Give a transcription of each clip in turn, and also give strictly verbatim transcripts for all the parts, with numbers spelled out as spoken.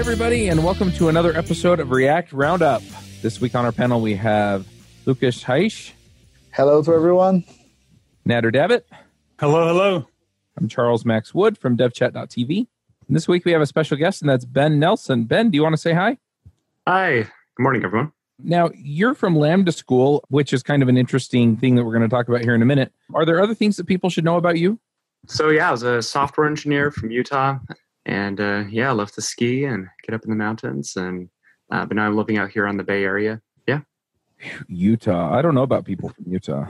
everybody, and welcome to another episode of React Roundup. This week on our panel, we have Lucas Heisch. Hello to everyone. Nader Davitt. Hello, hello. I'm Charles Max Wood from dev chat dot t v. And this week we have a special guest, and that's Ben Nelson. Ben, do you want to say hi? Hi. Good morning, everyone. Now, you're from Lambda School, which is kind of an interesting thing that we're going to talk about here in a minute. Are there other things that people should know about you? So, yeah, I was a software engineer from Utah. And, uh, yeah, I love to ski and get up in the mountains. And uh, but now I'm living out here on the Bay Area. Yeah. Utah. I don't know about people from Utah.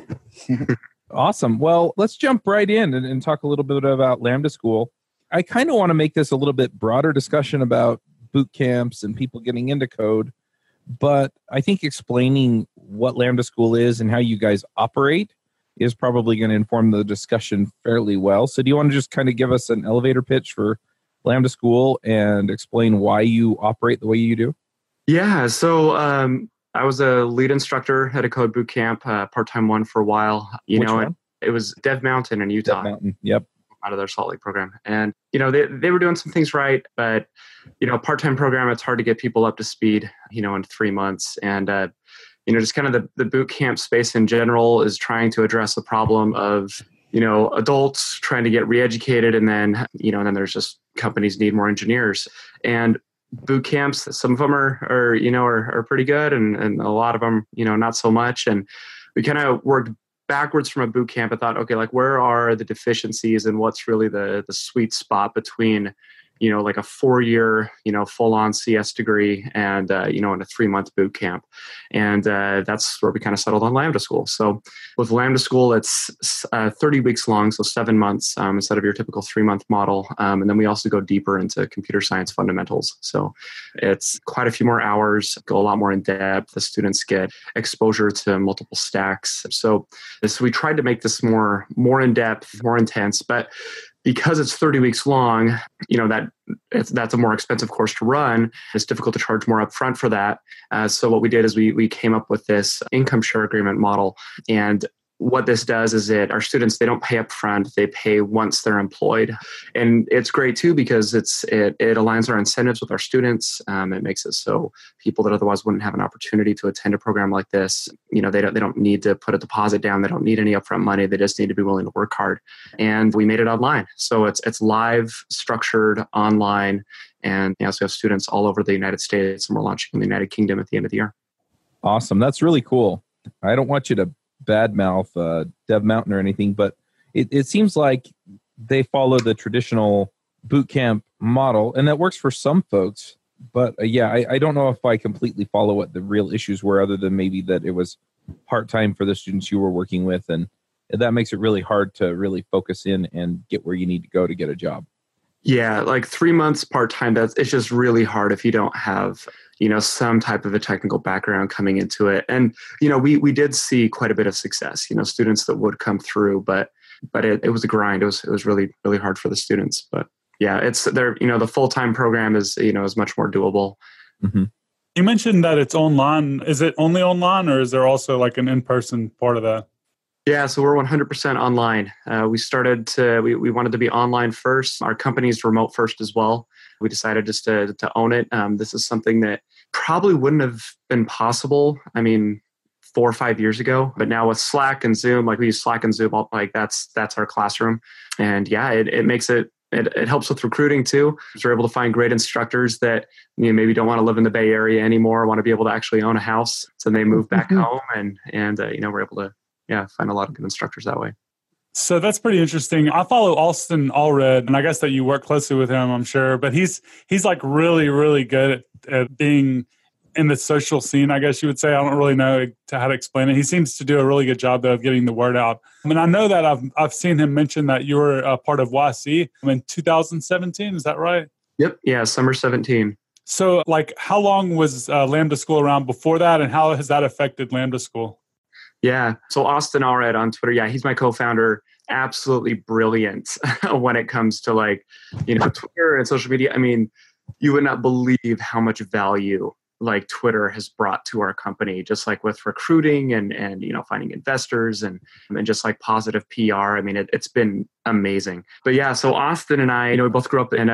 Awesome. Well, let's jump right in and, and talk a little bit about Lambda School. I kind of want to make this a little bit broader discussion about boot camps and people getting into code. But I think explaining what Lambda School is and how you guys operate is probably going to inform the discussion fairly well. So do you want to just kind of give us an elevator pitch for Lambda School and explain why you operate the way you do? Yeah. So um, I was a lead instructor at a code boot camp, uh, part-time one for a while. You Which know, one? It, it was Dev Mountain in Utah. Dev Mountain. Yep. Out of their Salt Lake program. And, you know, they, they were doing some things right, but, you know, part-time program, it's hard to get people up to speed, you know, in three months. And, uh, you know, just kind of the, the boot camp space in general is trying to address the problem of, you know, adults trying to get re-educated. And then, you know, and then there's just companies need more engineers. And boot camps, some of them are, are you know, are, are pretty good. And, and a lot of them, you know, not so much. And we kind of worked backwards from a boot camp. I thought, okay, like where are the deficiencies and what's really the the sweet spot between, you know, like a four-year, you know, full-on C S degree and, uh, you know, in a three-month boot camp. And uh, that's where we kind of settled on Lambda School. So with Lambda School, it's uh, thirty weeks long, so seven months um, instead of your typical three-month model. Um, and then we also go deeper into computer science fundamentals. So it's quite a few more hours, go a lot more in depth. The students get exposure to multiple stacks. So, so we tried to make this more, more in-depth, more intense, but because it's thirty weeks long, you know, that it's, that's a more expensive course to run. It's difficult to charge more upfront for that. Uh, so what we did is we we came up with this income share agreement model. And what this does is it, our students, they don't pay upfront, they pay once they're employed. And it's great too, because it's it, it aligns our incentives with our students. Um, it makes it so people that otherwise wouldn't have an opportunity to attend a program like this, you know, they don't, they don't need to put a deposit down. They don't need any upfront money. They just need to be willing to work hard. And we made it online. So it's, it's live, structured, online. And you know, so we have students all over the United States, and we're launching in the United Kingdom at the end of the year. Awesome. That's really cool. I don't want you to badmouth uh, Dev Mountain or anything, but it, it seems like they follow the traditional boot camp model, and that works for some folks. But uh, yeah, I, I don't know if I completely follow what the real issues were, other than maybe that it was part-time for the students you were working with, and that makes it really hard to really focus in and get where you need to go to get a job. Yeah, like three months part-time, that's it's just really hard if you don't have, you know, some type of a technical background coming into it. And, you know, we we did see quite a bit of success, you know, students that would come through, but but it, it was a grind. It was it was really, really hard for the students. But yeah, it's there, you know, the full-time program is, you know, is much more doable. Mm-hmm. You mentioned that it's online. Is it only online, or is there also like an in-person part of that? Yeah, so we're one hundred percent online. Uh, we started to, we, we wanted to be online first. Our company's remote first as well. We decided just to to own it. Um, this is something that probably wouldn't have been possible, I mean, four or five years ago. But now with Slack and Zoom, like we use Slack and Zoom, like that's that's our classroom. And yeah, it, it makes it, it, it helps with recruiting too. So we're able to find great instructors that, you know, maybe don't want to live in the Bay Area anymore, want to be able to actually own a house. So they move back mm-hmm. home and, and uh, you know, we're able to, yeah, find a lot of good instructors that way. So that's pretty interesting. I follow Austin Allred, and I guess that you work closely with him, I'm sure. But he's he's like really, really good at, at being in the social scene, I guess you would say. I don't really know to how to explain it. He seems to do a really good job, though, of getting the word out. I mean, I know that I've I've seen him mention that you were a part of Y C in two thousand seventeen. Is that right? Yep. Yeah, summer seventeen. So, like, how long was uh, Lambda School around before that, and how has that affected Lambda School? Yeah. So Austin Allred on Twitter. Yeah, he's my co-founder. Absolutely brilliant when it comes to like, you know, Twitter and social media. I mean, you would not believe how much value like Twitter has brought to our company, just like with recruiting and, and, you know, finding investors and, and just like positive P R. I mean, it, it's been amazing. But yeah, so Austin and I, you know, we both grew up in a,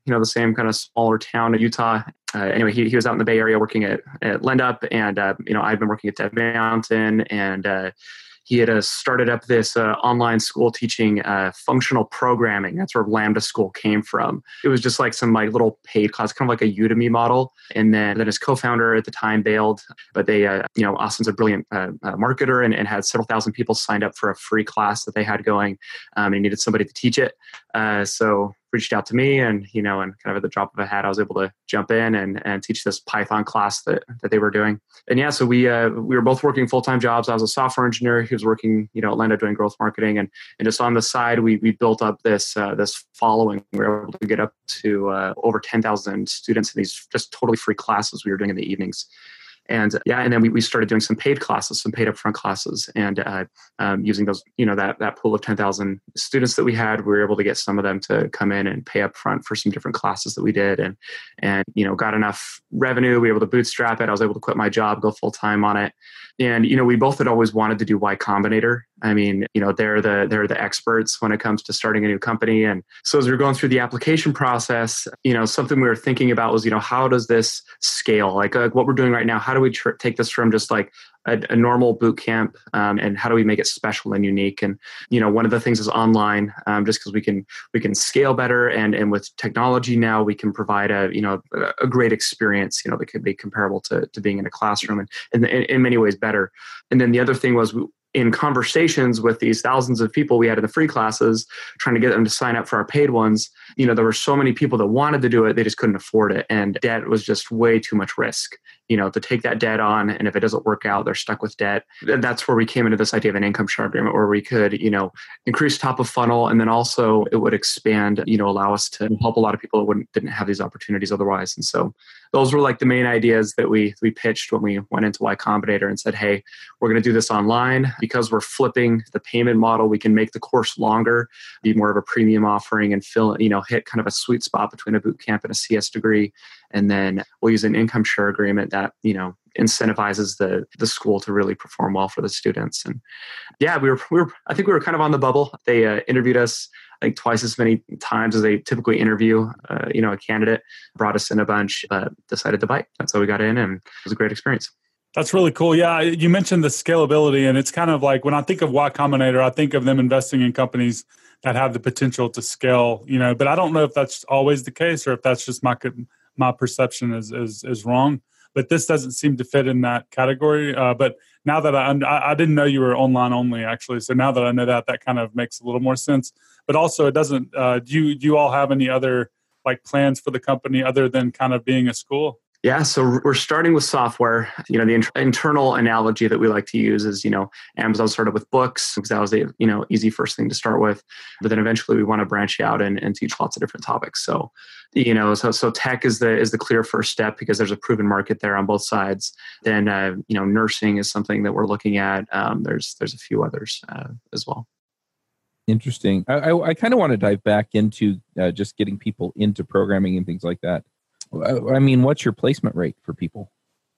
you know, the same kind of smaller town in Utah. Uh, anyway, he, he was out in the Bay Area working at, at LendUp, and, uh, you know, I've been working at Dev Mountain, and uh, he had uh, started up this uh, online school teaching uh, functional programming. That's where Lambda School came from. It was just like some like little paid class, kind of like a Udemy model. And then, then his co-founder at the time bailed, but they, uh, you know, Austin's a brilliant uh, uh, marketer and, and had several thousand people signed up for a free class that they had going. Um, and he needed somebody to teach it. Uh, so reached out to me, and, you know, and kind of at the drop of a hat, I was able to jump in and, and teach this Python class that, that they were doing. And yeah, so we, uh, we were both working full-time jobs. I was a software engineer. He was working, you know, at Lenda doing growth marketing. And, and just on the side, we, we built up this, uh, this following. We were able to get up to uh, over ten thousand students in these just totally free classes we were doing in the evenings. And yeah, and then we, we started doing some paid classes, some paid upfront classes, and uh, um, using those, you know, that that pool of ten thousand students that we had, we were able to get some of them to come in and pay upfront for some different classes that we did, and and you know, got enough revenue. We were able to bootstrap it. I was able to quit my job, go full time on it, and you know, we both had always wanted to do Y Combinator. I mean, you know, they're the they're the experts when it comes to starting a new company. And so as we were going through the application process, you know, something we were thinking about was, you know, how does this scale? Like, like what we're doing right now, how do we tr- take this from just like a, a normal boot camp, um, and how do we make it special and unique? And, you know, one of the things is online, um, just because we can we can scale better, and and with technology now we can provide a, you know, a, a great experience, you know, that could be comparable to to being in a classroom, and, and in, in many ways better. And then the other thing was, we, in conversations with these thousands of people we had in the free classes, trying to get them to sign up for our paid ones, you know, there were so many people that wanted to do it, they just couldn't afford it. And debt was just way too much risk, you know, to take that debt on. And if it doesn't work out, they're stuck with debt. And that's where we came into this idea of an income share agreement, where we could, you know, increase top of funnel. And then also it would expand, you know, allow us to help a lot of people that wouldn't, didn't have these opportunities otherwise. And so those were like the main ideas that we we pitched when we went into Y Combinator and said, hey, we're going to do this online. Because we're flipping the payment model, we can make the course longer, be more of a premium offering, and fill, you know, hit kind of a sweet spot between a boot camp and a C S degree. And then we'll use an income share agreement that, you know, incentivizes the the school to really perform well for the students. And yeah, we were we were I think we were kind of on the bubble. They uh, interviewed us like twice as many times as they typically interview, uh, you know, a candidate. Brought us in a bunch, but decided to bite. That's how we got in, and it was a great experience. That's really cool. Yeah, you mentioned the scalability, and it's kind of like when I think of Y Combinator, I think of them investing in companies that have the potential to scale. You know, but I don't know if that's always the case, or if that's just my my perception is is is wrong. But this doesn't seem to fit in that category. Uh, but now that I, I I didn't know you were online only, actually. So now that I know that, that kind of makes a little more sense. But also, it doesn't. Uh, do you do you all have any other like plans for the company other than kind of being a school? Yeah, so we're starting with software. You know, the inter- internal analogy that we like to use is, you know, Amazon started with books because that was the, you know, easy first thing to start with. But then eventually we want to branch out and, and teach lots of different topics. So, you know, so so tech is the is the clear first step because there's a proven market there on both sides. Then, uh, you know, nursing is something that we're looking at. Um, there's there's a few others uh, as well. Interesting. I, I, I kind of want to dive back into uh, just getting people into programming and things like that. I mean, what's your placement rate for people?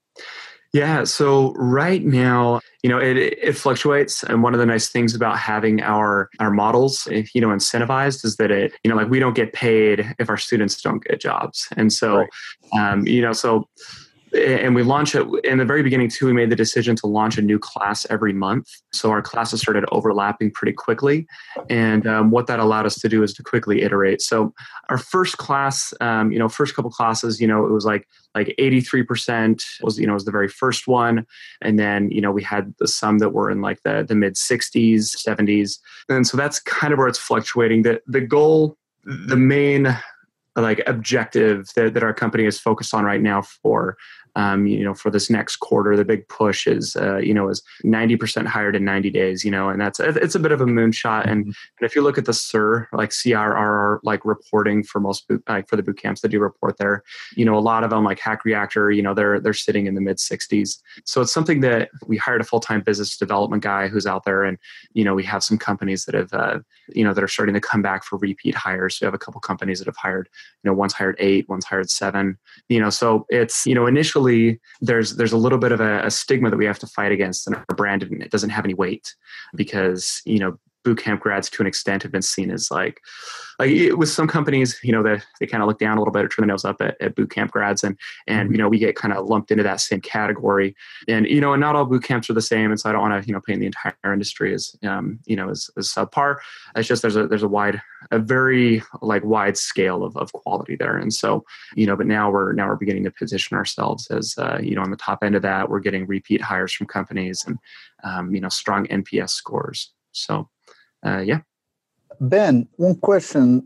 Yeah, so right now, you know, it it fluctuates, and one of the nice things about having our our models, you know, incentivized is that it, you know, like we don't get paid if our students don't get jobs, and so, right. um, you know, so. And we launch it in the very beginning too. We made the decision to launch a new class every month. So our classes started overlapping pretty quickly. And um, what that allowed us to do is to quickly iterate. So our first class, um, you know, first couple classes, you know, it was like like eighty-three percent was, you know, was the very first one. And then, you know, we had the, some that were in like the, the mid sixties, seventies. And so that's kind of where it's fluctuating. The, the goal, the main like objective that, that our company is focused on right now for Um, you know, for this next quarter, the big push is, uh, you know, is ninety percent hired in ninety days, you know, and that's, it's a bit of a moonshot. And, and if you look at the S I R, like C R R, like reporting for most, boot, like for the boot camps that do report there, you know, a lot of them like Hack Reactor, you know, they're, they're sitting in the mid sixties. So it's something that we hired a full-time business development guy who's out there. And, you know, we have some companies that have, uh, you know, that are starting to come back for repeat hires. So we have a couple companies that have hired, you know, one's hired eight, one's hired seven, you know, so it's, you know, initially, there's there's a little bit of a, a stigma that we have to fight against, and our brand it doesn't have any weight because, you know, boot camp grads to an extent have been seen as like, like it, with some companies, you know, they, they kind of look down a little bit or turn their nose up at, at boot camp grads. And, and, you know, we get kind of lumped into that same category. And, you know, and not all boot camps are the same. And so I don't want to, you know, paint the entire industry as, um, you know, as, as subpar. It's just, there's a, there's a wide, a very like wide scale of, of quality there. And so, you know, but now we're, now we're beginning to position ourselves as, uh, you know, on the top end of that. We're getting repeat hires from companies and, um, you know, strong N P S scores. So, uh, yeah. Ben, one question.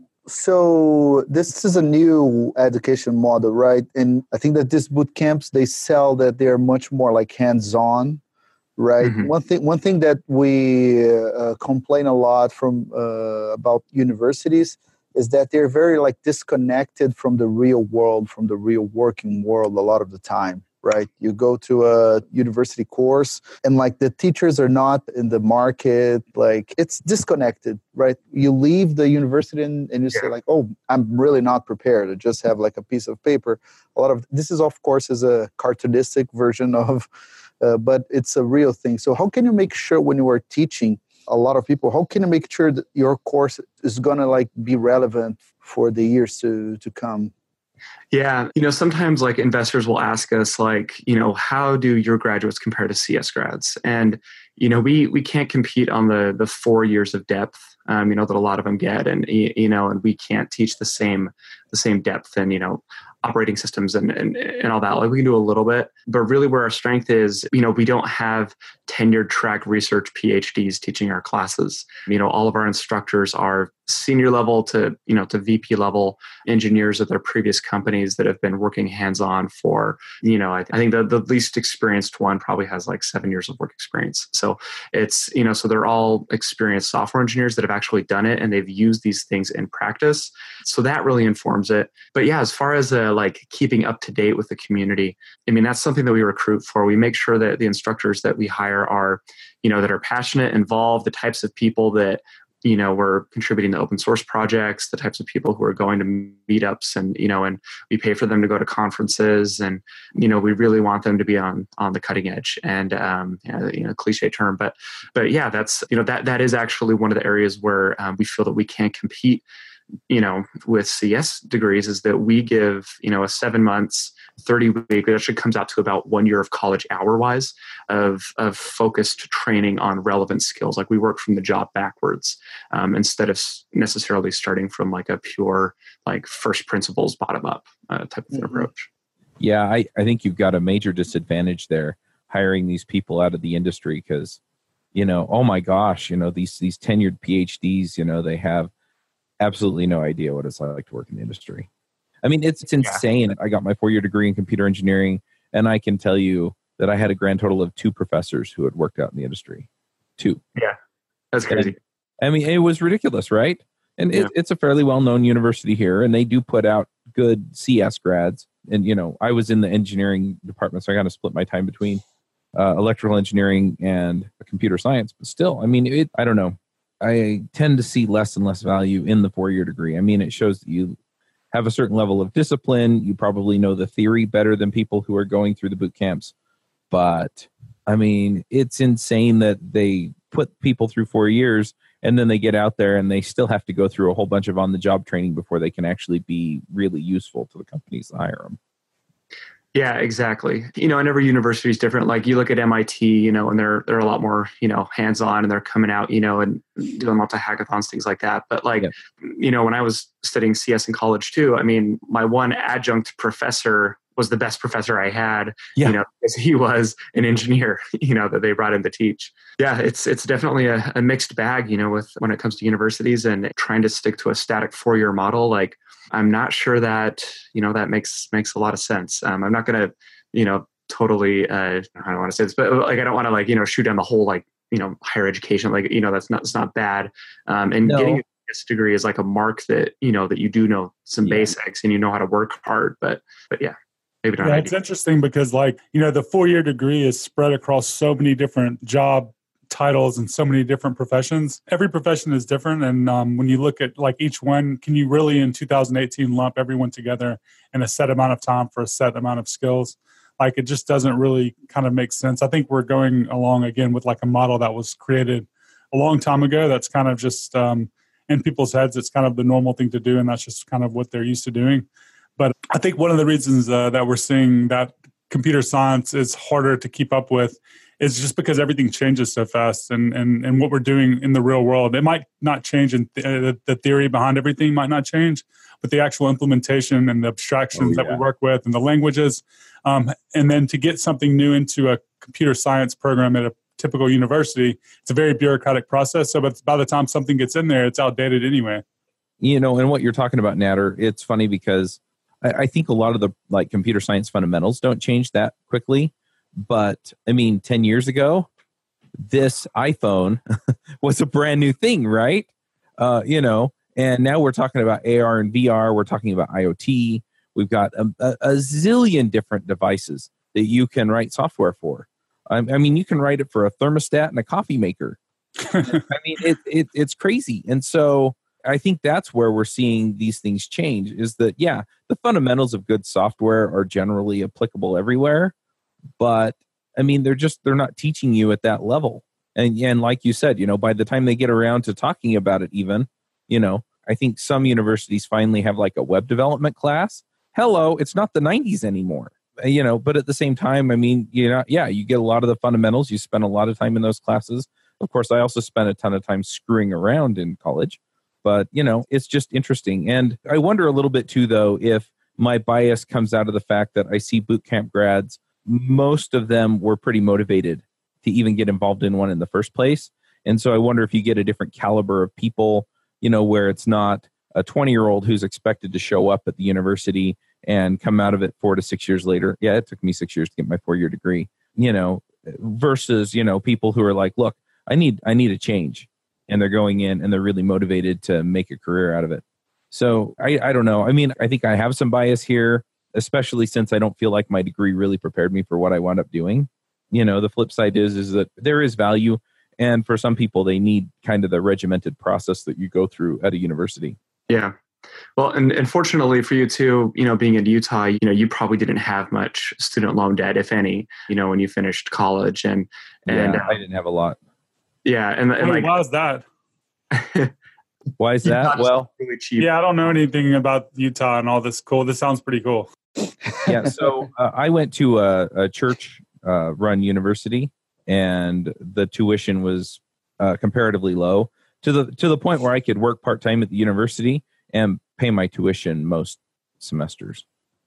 So this is a new education model, right? And I think that these boot camps, they sell that they're much more like hands-on, right? Mm-hmm. One thing, one thing that we uh, complain a lot from uh, about universities is that they're very like disconnected from the real world, from the real working world a lot of the time. Right? You go to a university course and like the teachers are not in the market, like it's disconnected, right? You leave the university and, and you yeah. say like, oh, I'm really not prepared. I just have like a piece of paper. A lot of this is, of course, is a cartoonistic version of, uh, but it's a real thing. So how can you make sure when you are teaching a lot of people, how can you make sure that your course is going to like be relevant for the years to, to come? Yeah. You know, sometimes like investors will ask us like, you know, how do your graduates compare to C S grads? And, you know, we we can't compete on the the four years of depth, um, you know, that a lot of them get. And, you know, and we can't teach the same the same depth and, you know, operating systems and, and, and all that. Like we can do a little bit, but really where our strength is, you know, we don't have tenured track research P H Ds teaching our classes. You know, all of our instructors are senior level to, you know, to V P level engineers of their previous companies that have been working hands-on for, you know, I, I think the, the least experienced one probably has like seven years of work experience. So it's, you know, so they're all experienced software engineers that have actually done it and they've used these things in practice. So that really informs it. But yeah, as far as uh, like keeping up to date with the community, I mean, that's something that we recruit for. We make sure that the instructors that we hire are, you know, that are passionate, involved, the types of people that, you know, we're contributing to open source projects, the types of people who are going to meetups and, you know, and we pay for them to go to conferences and, you know, we really want them to be on, on the cutting edge and, um, you know, cliche term, but, but yeah, that's, you know, that, that is actually one of the areas where um, we feel that we can't compete, you know, with C S degrees is that we give, you know, a seven months, thirty week, it actually comes out to about one year of college hour wise of, of focused training on relevant skills. Like we work from the job backwards um, instead of necessarily starting from like a pure, like first principles bottom up uh, type of mm-hmm. approach. Yeah. I, I think you've got a major disadvantage there hiring these people out of the industry because, you know, oh my gosh, you know, these, these tenured P H Ds, you know, they have absolutely no idea what it's like to work in the industry. I mean, it's, it's insane. Yeah. I got my four-year degree in computer engineering, and I can tell you that I had a grand total of two professors who had worked out in the industry. Two. Yeah, that's crazy. And, I mean, it was ridiculous, right? And yeah. it, it's a fairly well-known university here, and they do put out good C S grads. And, you know, I was in the engineering department, so I got to split my time between uh, electrical engineering and computer science. But still, I mean, it, I don't know. I tend to see less and less value in the four-year degree. I mean, it shows that you have a certain level of discipline. You probably know the theory better than people who are going through the boot camps. But, I mean, it's insane that they put people through four years and then they get out there and they still have to go through a whole bunch of on-the-job training before they can actually be really useful to the companies that hire them. Yeah, exactly. You know, and every university is different. Like you look at M I T, you know, and they're they're a lot more, you know, hands-on and they're coming out, you know, and doing lots of hackathons, things like that. But like, yeah. you know, when I was studying C S in college too, I mean, my one adjunct professor was the best professor I had, yeah. you know, because he was an engineer, you know, that they brought in to teach. Yeah, it's it's definitely a, a mixed bag, you know, with when it comes to universities and trying to stick to a static four-year model. Like, I'm not sure that, you know, that makes makes a lot of sense. Um, I'm not going to, you know, totally, uh, I don't want to say this, but like, I don't want to like, you know, shoot down the whole, like, you know, higher education, like, you know, that's not, it's not bad. Um, and no. getting a this degree is like a mark that, you know, that you do know some yeah. basics and you know how to work hard, but, but yeah. Maybe not. Yeah, it's interesting because like, you know, the four-year degree is spread across so many different job titles and so many different professions. Every profession is different. And um, when you look at like each one, can you really in two thousand eighteen lump everyone together in a set amount of time for a set amount of skills? Like it just doesn't really kind of make sense. I think we're going along again with like a model that was created a long time ago. That's kind of just um, in people's heads. It's kind of the normal thing to do, and that's just kind of what they're used to doing. But I think one of the reasons uh, that we're seeing that computer science is harder to keep up with is just because everything changes so fast, and and, and what we're doing in the real world. It might not change, and th- uh, the theory behind everything might not change, but the actual implementation and the abstractions oh, yeah. that we work with and the languages, um, and then to get something new into a computer science program at a typical university, it's a very bureaucratic process. So by the time something gets in there, it's outdated anyway. You know, and what you're talking about, Natter, it's funny because I, I think a lot of the like computer science fundamentals don't change that quickly. But I mean, ten years ago, this iPhone was a brand new thing, right? Uh, you know, and now we're talking about A R and V R. We're talking about IoT. We've got a, a, a zillion different devices that you can write software for. I, I mean, you can write it for a thermostat and a coffee maker. I mean, it, it, it's crazy. And so I think that's where we're seeing these things change is that, yeah, the fundamentals of good software are generally applicable everywhere. But I mean, they're just, they're not teaching you at that level. And, and like you said, you know, by the time they get around to talking about it even, you know, I think some universities finally have like a web development class. Hello, it's not the nineties anymore, you know, but at the same time, I mean, you know, yeah, you get a lot of the fundamentals. You spend a lot of time in those classes. Of course, I also spent a ton of time screwing around in college, but, you know, it's just interesting. And I wonder a little bit too, though, if my bias comes out of the fact that I see boot camp grads, most of them were pretty motivated to even get involved in one in the first place. And so I wonder if you get a different caliber of people, you know, where it's not a twenty-year-old who's expected to show up at the university and come out of it four to six years later. Yeah, it took me six years to get my four-year degree, you know, versus, you know, people who are like, look, I need I need a change. And they're going in and they're really motivated to make a career out of it. So I, I don't know. I mean, I think I have some bias here, especially since I don't feel like my degree really prepared me for what I wound up doing. You know, the flip side is, is that there is value. And for some people, they need kind of the regimented process that you go through at a university. Yeah. Well, and, and fortunately for you too, you know, being in Utah, you know, you probably didn't have much student loan debt, if any, you know, when you finished college. And, and yeah, I didn't have a lot. Yeah. And, and Wait, like, why is that? Why is that? Well, really cheap. Yeah, I don't know anything about Utah and all this cool. This sounds pretty cool. Yeah. So uh, I went to a, a church uh, run university, and the tuition was uh, comparatively low to the to the point where I could work part time at the university and pay my tuition most semesters.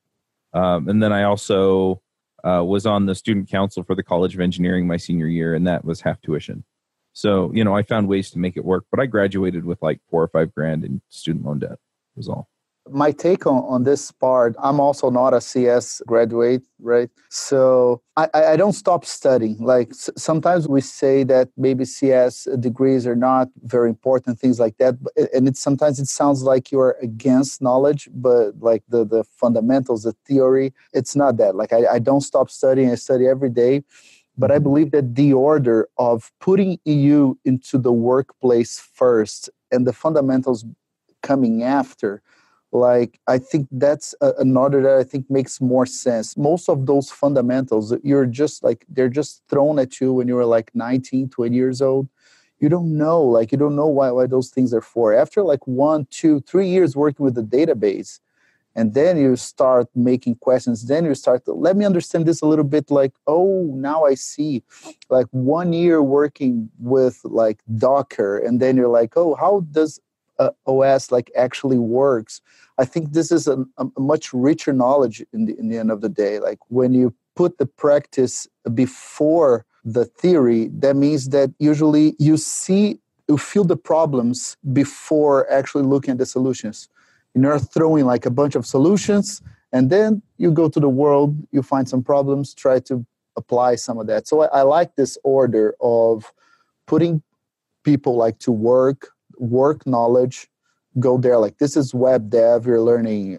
Um, and then I also uh, was on the student council for the College of Engineering my senior year, and that was half tuition. So, you know, I found ways to make it work, but I graduated with like four or five grand in student loan debt was all. My take on, on this part, I'm also not a C S graduate, right? So I, I don't stop studying. Like s- sometimes we say that maybe C S degrees are not very important, things like that. But, and it sometimes it sounds like you're against knowledge, but like the, the fundamentals, the theory, it's not that. Like I, I don't stop studying. I study every day. But I believe that the order of putting you into the workplace first and the fundamentals coming after, like, I think that's a, an order that I think makes more sense. Most of those fundamentals, you're just like, they're just thrown at you when you were like nineteen, twenty years old. You don't know, like, you don't know why, why those things are for. After like one, two, three years working with the database, and then you start making questions, then you start to, let me understand this a little bit, like, oh, now I see. Like one year working with like Docker, and then you're like, oh, how does uh, O S like actually works? I think this is a, a much richer knowledge in the, in the end of the day. Like when you put the practice before the theory, that means that usually you see, you feel the problems before actually looking at the solutions. You're not throwing like a bunch of solutions, and then you go to the world, you find some problems, try to apply some of that. So I, I like this order of putting people like to work, work knowledge, go there. Like this is web dev, you're learning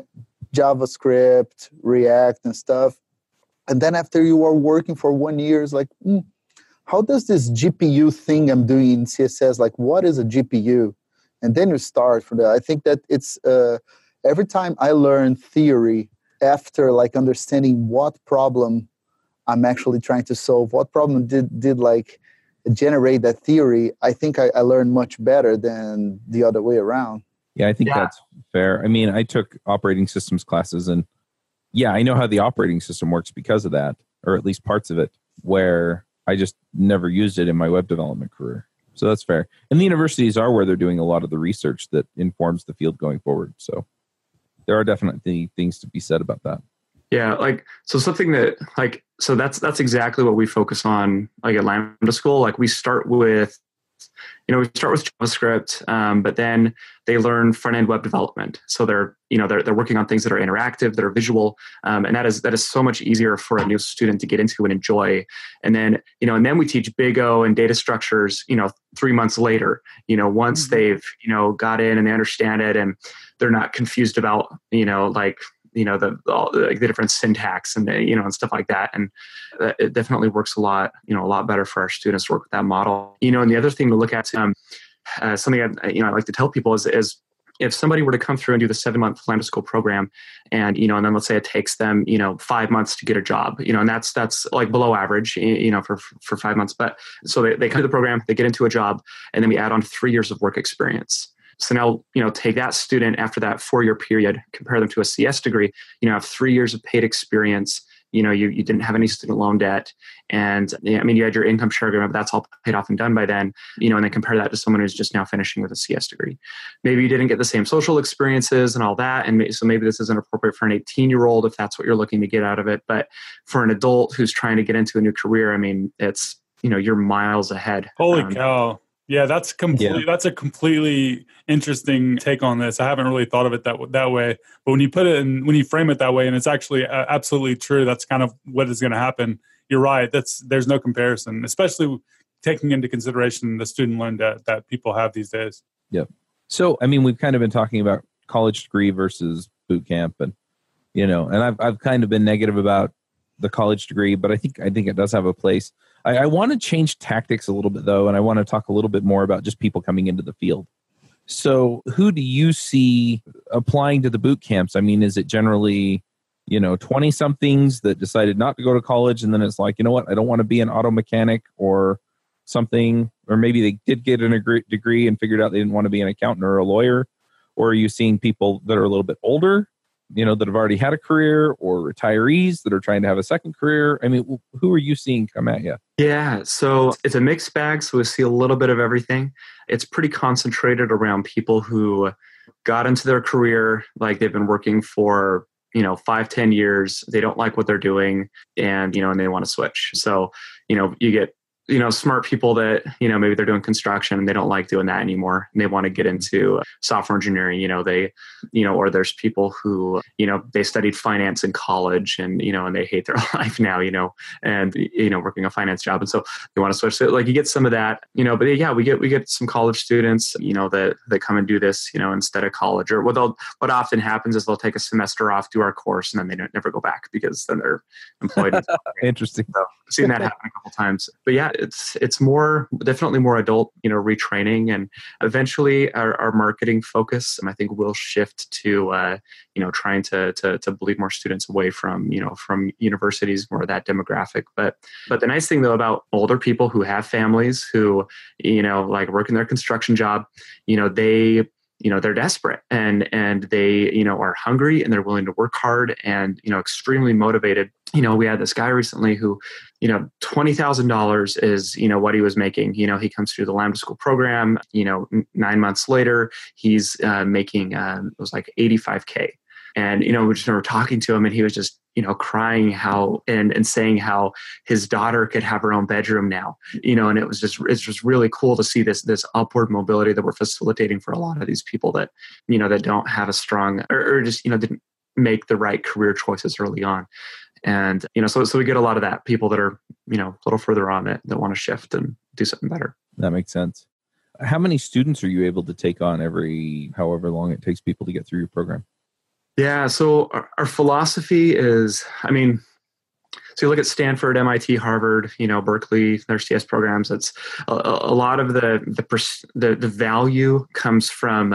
JavaScript, React and stuff. And then after you are working for one year, it's like, mm, how does this G P U thing I'm doing in C S S, like what is a G P U? And then you start from there. I think that it's uh, every time I learn theory after like understanding what problem I'm actually trying to solve, what problem did did like generate that theory, I think I, I learned much better than the other way around. Yeah, I think Yeah. that's fair. I mean, I took operating systems classes, and yeah, I know how the operating system works because of that, or at least parts of it, where I just never used it in my web development career. So that's fair. And the universities are where they're doing a lot of the research that informs the field going forward. So there are definitely things to be said about that. Yeah, like so something that like so that's that's exactly what we focus on like at Lambda School. Like we start with you know we start with JavaScript, um, but then they learn front end web development. So they're you know they're they're working on things that are interactive, that are visual, um, and that is that is so much easier for a new student to get into and enjoy. And then you know and then we teach Big O and data structures. You know three months later. You know once mm-hmm. they've you know got in and they understand it and they're not confused about you know like. you know, the, all, like the different syntax and, the, you know, and stuff like that. And it definitely works a lot, you know, a lot better for our students to work with that model. You know, and the other thing to look at, um, uh, something I, you know, I like to tell people is, is if somebody were to come through and do the seven month Lambda School program and, you know, and then let's say it takes them, you know, five months to get a job, you know, and that's, that's like below average, you know, for, for five months. But so they, they come to the program, they get into a job, and then we add on three years of work experience. So now, you know, take that student after that four-year period, compare them to a C S degree, you know, have three years of paid experience, you know, you, you didn't have any student loan debt. And I mean, you had your income share agreement, but that's all paid off and done by then, you know, and then compare that to someone who's just now finishing with a C S degree. Maybe you didn't get the same social experiences and all that. And so maybe this isn't appropriate for an eighteen-year-old if that's what you're looking to get out of it. But for an adult who's trying to get into a new career, I mean, it's, you know, you're miles ahead. Holy um, cow. Yeah, that's completely, yeah. that's a completely interesting take on this. I haven't really thought of it that that way, but when you put it in, when you frame it that way, and it's actually uh, absolutely true, that's kind of what is going to happen. You're right. That's there's no comparison, especially taking into consideration the student loan debt that people have these days. Yep. So, I mean, we've kind of been talking about college degree versus boot camp, and you know, and I've I've kind of been negative about the college degree, but I think I think it does have a place. I, I want to change tactics a little bit, though, and I want to talk a little bit more about just people coming into the field. So who do you see applying to the boot camps? I mean, is it generally, you know, twenty-somethings that decided not to go to college, and then it's like, you know what, I don't want to be an auto mechanic or something, or maybe they did get an agree- degree and figured out they didn't want to be an accountant or a lawyer? Or are you seeing people that are a little bit older, you know, that have already had a career, or retirees that are trying to have a second career? I mean, who are you seeing come at you? Yeah, so it's a mixed bag. So we see a little bit of everything. It's pretty concentrated around people who got into their career, like they've been working for, you know, five, ten years. They don't like what they're doing, and, you know, and they want to switch. So, you know, you get, you know, smart people that, you know, maybe they're doing construction and they don't like doing that anymore, and they want to get into software engineering. You know, they, you know, or there's people who, you know, they studied finance in college and, you know, and they hate their life now, you know, and, you know, working a finance job. And so they want to switch. So like you get some of that, you know, but yeah, we get, we get some college students, you know, that, that come and do this, you know, instead of college. Or what they'll, what often happens is they'll take a semester off, do our course, and then they don't never go back because then they're employed. Interesting. So I've seen that happen a couple times. But yeah, it's it's more, definitely more adult, you know, retraining, and eventually our, our marketing focus, I think, will shift to, uh, you know, trying to, to to bleed more students away from, you know, from universities, more of that demographic. But but the nice thing though about older people who have families who, you know, like work in their construction job, you know, they you know, they're desperate and, and they, you know, are hungry and they're willing to work hard and, you know, extremely motivated. You know, we had this guy recently who, you know, twenty thousand dollars is, you know, what he was making. You know, he comes through the Lambda School program, you know, n- nine months later, he's uh, making, um, it was like eighty-five K. And, you know, we just remember talking to him and he was just, you know, crying how and, and saying how his daughter could have her own bedroom now, you know, and it was just, it's just really cool to see this, this upward mobility that we're facilitating for a lot of these people that, you know, that don't have a strong or, or just, you know, didn't make the right career choices early on. And, you know, so, so we get a lot of that, people that are, you know, a little further on it that want to shift and do something better. That makes sense. How many students are you able to take on every, however long it takes people to get through your program? Yeah, so our, our philosophy is, I mean, so you look at Stanford, M I T, Harvard, you know, Berkeley, their C S programs. It's a, a lot of the the, the the value comes from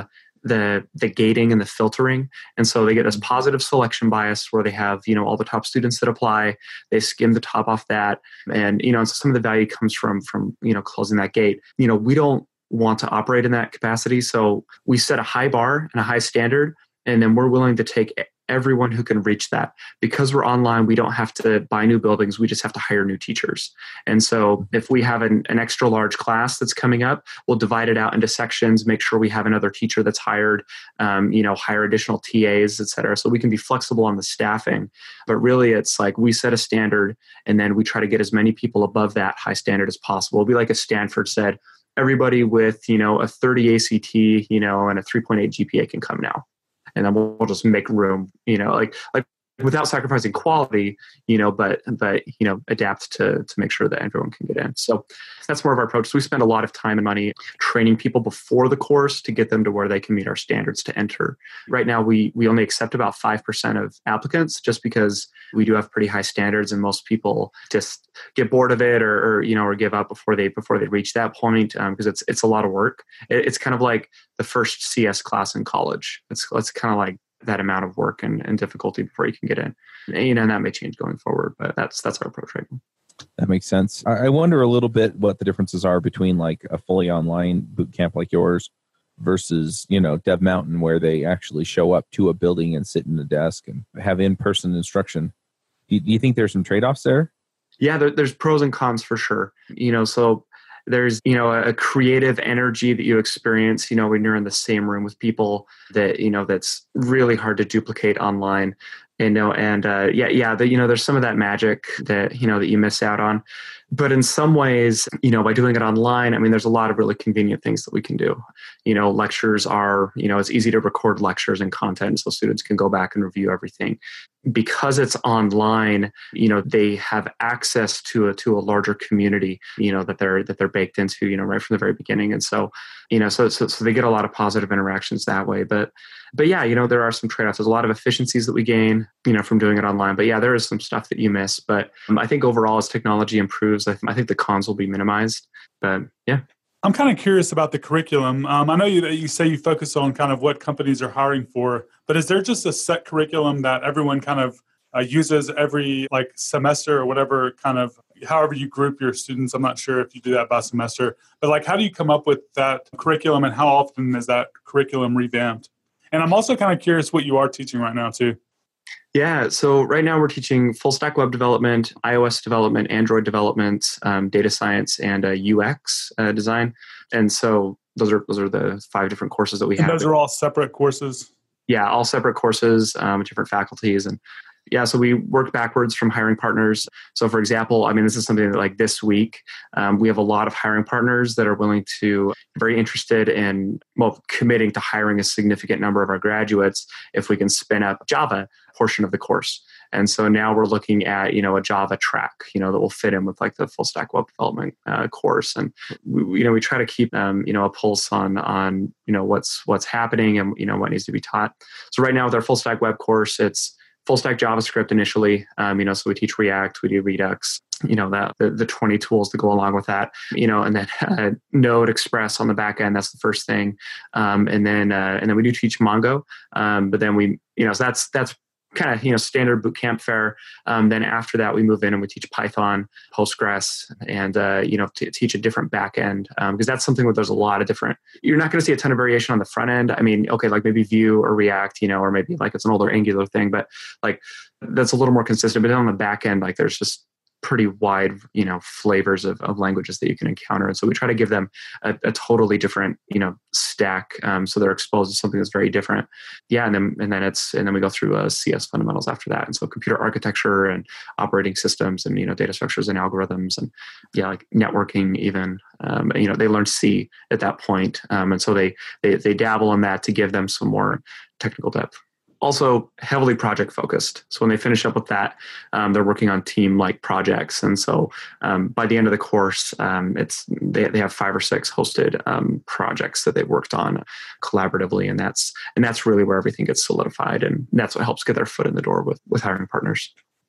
the the gating and the filtering. And so they get this positive selection bias where they have, you know, all the top students that apply, they skim the top off that. And, you know, and so some of the value comes from, from, you know, closing that gate. You know, we don't want to operate in that capacity. So we set a high bar and a high standard, and then we're willing to take everyone who can reach that. Because we're online, we don't have to buy new buildings. We just have to hire new teachers. And so if we have an, an extra large class that's coming up, we'll divide it out into sections, make sure we have another teacher that's hired, um, you know, hire additional T As, et cetera. So we can be flexible on the staffing. But really, it's like we set a standard, and then we try to get as many people above that high standard as possible. It'll be like a Stanford said, everybody with, you know, a thirty A C T, you know, and a three point eight G P A can come now. And then we'll, we'll just make room, you know, like like without sacrificing quality, you know, but but you know, adapt to to make sure that everyone can get in. So that's more of our approach. So we spend a lot of time and money training people before the course to get them to where they can meet our standards to enter. Right now, we we only accept about five percent of applicants, just because we do have pretty high standards, and most people just get bored of it, or, or you know, or give up before they before they reach that point, because um, it's it's a lot of work. It, it's kind of like the first C S class in college. It's it's kind of like that amount of work and, and difficulty before you can get in. And, you know, and that may change going forward, but that's that's our approach right now. That makes sense. I wonder a little bit what the differences are between like a fully online boot camp like yours versus, you know, Dev Mountain, where they actually show up to a building and sit in a desk and have in-person instruction. Do you, do you think there's some trade-offs there? Yeah, there, there's pros and cons for sure. You know, so there's, you know, a creative energy that you experience, you know, when you're in the same room with people that, you know, that's really hard to duplicate online. You know, and uh, yeah, yeah, the, you know, there's some of that magic that, you know, that you miss out on. But in some ways, you know, by doing it online, I mean, there's a lot of really convenient things that we can do. You know, lectures are, you know, it's easy to record lectures and content so students can go back and review everything. Because it's online, you know, they have access to a to a larger community, you know, that they're that they're baked into, you know, right from the very beginning. And so, you know, so so, so they get a lot of positive interactions that way. But but yeah, you know, there are some trade-offs. There's a lot of efficiencies that we gain, you know, from doing it online. But yeah, there is some stuff that you miss. But um, I think overall, as technology improves, I, th- I think the cons will be minimized. But yeah. I'm kind of curious about the curriculum. Um, I know you, you say you focus on kind of what companies are hiring for, but is there just a set curriculum that everyone kind of uh, uses every like semester or whatever kind of, however you group your students? I'm not sure if you do that by semester, but like, how do you come up with that curriculum, and how often is that curriculum revamped? And I'm also kind of curious what you are teaching right now too. Yeah, so right now we're teaching full stack web development, iOS development, Android development, um, data science, and uh, U X uh, design. And so those are those are the five different courses that we and have. Those are all separate courses? Yeah, all separate courses um, with different faculties. And yeah, so we work backwards from hiring partners. So for example, I mean, this is something that like this week, um, we have a lot of hiring partners that are willing to, very interested in, well, committing to hiring a significant number of our graduates if we can spin up Java portion of the course. And so now we're looking at, you know, a Java track, you know, that will fit in with like the full stack web development uh, course. And we, you know, we try to keep, um, you know, a pulse on, on, you know, what's, what's happening and, you know, what needs to be taught. So right now with our full stack web course, it's full stack JavaScript initially, um, you know, so we teach React, we do Redux, you know, that the, the twenty tools that go along with that, you know, and then uh, Node, Express on the back end. That's the first thing, um, and then uh, and then we do teach Mongo, um, but then we, you know, so that's that's kind of, you know, standard boot camp fare. Um, then after that, we move in and we teach Python, Postgres, and, uh, you know, t- teach a different back end. Um, because that's something where there's a lot of different, you're not going to see a ton of variation on the front end. I mean, okay, like maybe Vue or React, you know, or maybe like it's an older Angular thing, but like that's a little more consistent. But then on the back end, like there's just pretty wide, you know, flavors of, of languages that you can encounter. And so we try to give them a, a totally different, you know, stack. Um, so they're exposed to something that's very different. Yeah. And then, and then it's, and then we go through uh, C S fundamentals after that. And so computer architecture and operating systems and, you know, data structures and algorithms and yeah, like networking even, um, you know, they learn C at that point. Um, and so they, they, they dabble in that to give them some more technical depth. Also heavily project focused. So when they finish up with that, um, they're working on team like projects. And so um, by the end of the course, um, it's they, they have five or six hosted um, projects that they've worked on collaboratively. And that's and that's really where everything gets solidified. And that's what helps get their foot in the door with, with hiring partners.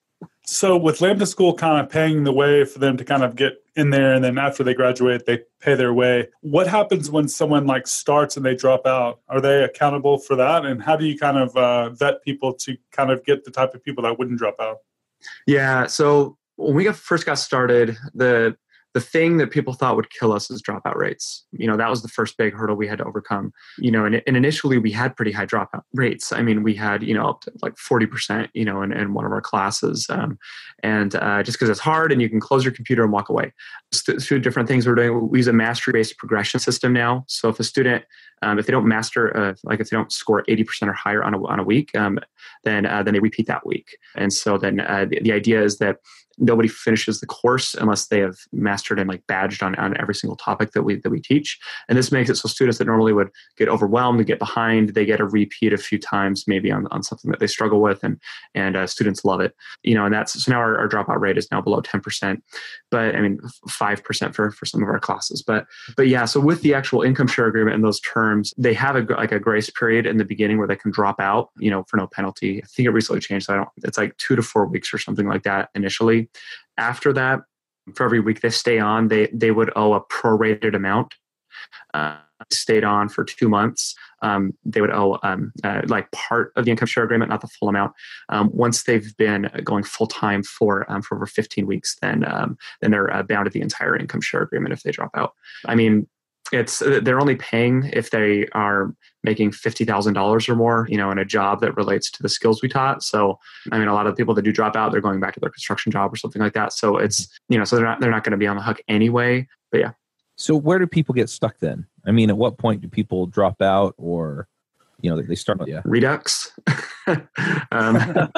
So with Lambda School kind of paying the way for them to kind of get in there, and then after they graduate, they pay their way. What happens when someone like starts and they drop out? Are they accountable for that? And how do you kind of uh, vet people to kind of get the type of people that wouldn't drop out? Yeah. So when we got, first got started, the the thing that people thought would kill us is dropout rates. You know, that was the first big hurdle we had to overcome. You know, and, and initially we had pretty high dropout rates. I mean, we had, you know, up to like forty percent, you know, in, in one of our classes. Um, and uh, just because it's hard and you can close your computer and walk away. St- two different things we're doing. We use a mastery-based progression system now. So if a student, um, if they don't master, uh, like if they don't score eighty percent or higher on a, on a week, um, then uh, then they repeat that week. And so then uh, the, the idea is that nobody finishes the course unless they have mastered and like badged on, on every single topic that we that we teach. And this makes it so students that normally would get overwhelmed and get behind, they get a repeat a few times, maybe on, on something that they struggle with, and and uh, students love it. You know, and that's so now our, our dropout rate is now below ten percent, but I mean five percent for for some of our classes. But but yeah, so with the actual income share agreement and those terms, they have a like a grace period in the beginning where they can drop out, you know, for no penalty. I think it recently changed. So I don't. It's like two to four weeks or something like that initially. After that, for every week they stay on, they they would owe a prorated amount. Uh, stayed on for two months, um, they would owe um, uh, like part of the income share agreement, not the full amount. Um, once they've been going full time for um, for over fifteen weeks, then um, then they're uh, bound to the entire income share agreement if they drop out. I mean, it's they're only paying if they are making fifty thousand dollars or more, you know, in a job that relates to the skills we taught. So, I mean, a lot of the people that do drop out, they're going back to their construction job or something like that. So it's, you know, so they're not, they're not going to be on the hook anyway, but yeah. So where do people get stuck then? I mean, at what point do people drop out, or, you know, they start, yeah. Redux. um,